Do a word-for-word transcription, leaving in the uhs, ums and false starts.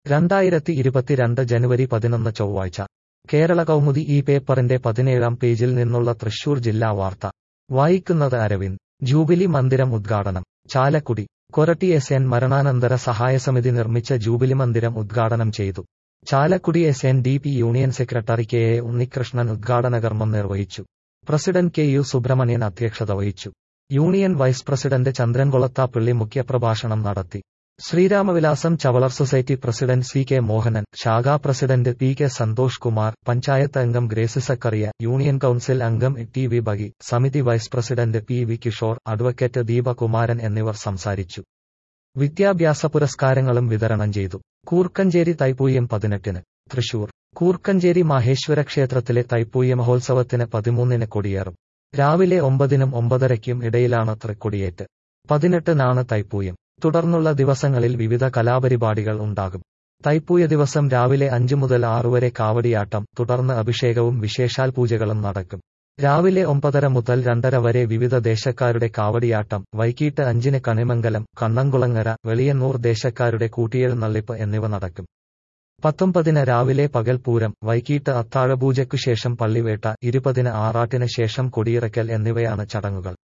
രണ്ടായിരത്തി ഇരുപത്തിരണ്ട് ജനുവരി പതിനൊന്ന് ചൊവ്വാഴ്ച കേരള കൗമുദി ഈ പേപ്പറിന്റെ പതിനേഴാം പേജിൽ നിന്നുള്ള തൃശൂർ ജില്ലാ വാർത്ത വായിക്കുന്നത് അരവിന്ദ്. ജൂബിലി മന്ദിരം ഉദ്ഘാടനം. ചാലക്കുടി. കൊരട്ടി എസ് എൻ മരണാനന്തര സഹായസമിതി നിർമ്മിച്ച ജൂബിലി മന്ദിരം ഉദ്ഘാടനം ചെയ്തു. Chalakudy S N D P union secretary K A Unnikrishnan ഉദ്ഘാടനകർമ്മം നിർവഹിച്ചു. പ്രസിഡന്റ് കെ യു സുബ്രഹ്മണ്യൻ അധ്യക്ഷത വഹിച്ചു. Union vice president Chandran Kolathappilly മുഖ്യപ്രഭാഷണം നടത്തി. Sreeramavilasam Chavalar society president C K Mohanan, ശാഖാ president P K Santhosh Kumar, panchayat അംഗം ഗ്രേസി സക്കറിയ, യൂണിയൻ കൌൺസിൽ അംഗം ടി വി ബഗി, സമിതി vice president P V Kishore, advocate Deepakumaran എന്നിവർ സംസാരിച്ചു. വിദ്യാഭ്യാസ പുരസ്കാരങ്ങളും വിതരണം ചെയ്തു. കൂർക്കഞ്ചേരി തൈപ്പൂയം പതിനെട്ടിന്. തൃശൂർ. കൂർക്കഞ്ചേരി മാഹേശ്വര ക്ഷേത്രത്തിലെ തൈപ്പൂയ മഹോത്സവത്തിന് പതിമൂന്നിന് കൊടിയേറും. രാവിലെ ഒമ്പതിനും ഒമ്പതരയ്ക്കും ഇടയിലാണ് തൃക്കൊടിയേറ്റ്. പതിനെട്ടിനാണ് തൈപ്പൂയം. തുടർന്നുള്ള ദിവസങ്ങളിൽ വിവിധ കലാപരിപാടികൾ ഉണ്ടാകും. തൈപ്പൂയ ദിവസം രാവിലെ അഞ്ചു മുതൽ ആറുവരെ കാവടിയാട്ടം, തുടർന്ന് അഭിഷേകവും വിശേഷാൽ പൂജകളും നടക്കും. രാവിലെ ഒമ്പതര മുതൽ രണ്ടര വരെ വിവിധ ദേശക്കാരുടെ കാവടിയാട്ടം, വൈകീട്ട് അഞ്ചിന് കണിമംഗലം, കണ്ണംകുളങ്ങര, വെളിയന്നൂർ ദേശക്കാരുടെ കൂട്ടിയെഴുന്നള്ളിപ്പ് എന്നിവ നടക്കും. പത്തൊമ്പതിന് രാവിലെ പകൽപൂരം, വൈകീട്ട് അത്താഴപൂജയ്ക്കു ശേഷം പള്ളിവേട്ട, ഇരുപതിന് ആറാട്ടിന് ശേഷം കൊടിയിറക്കൽ എന്നിവയാണ് ചടങ്ങുകൾ.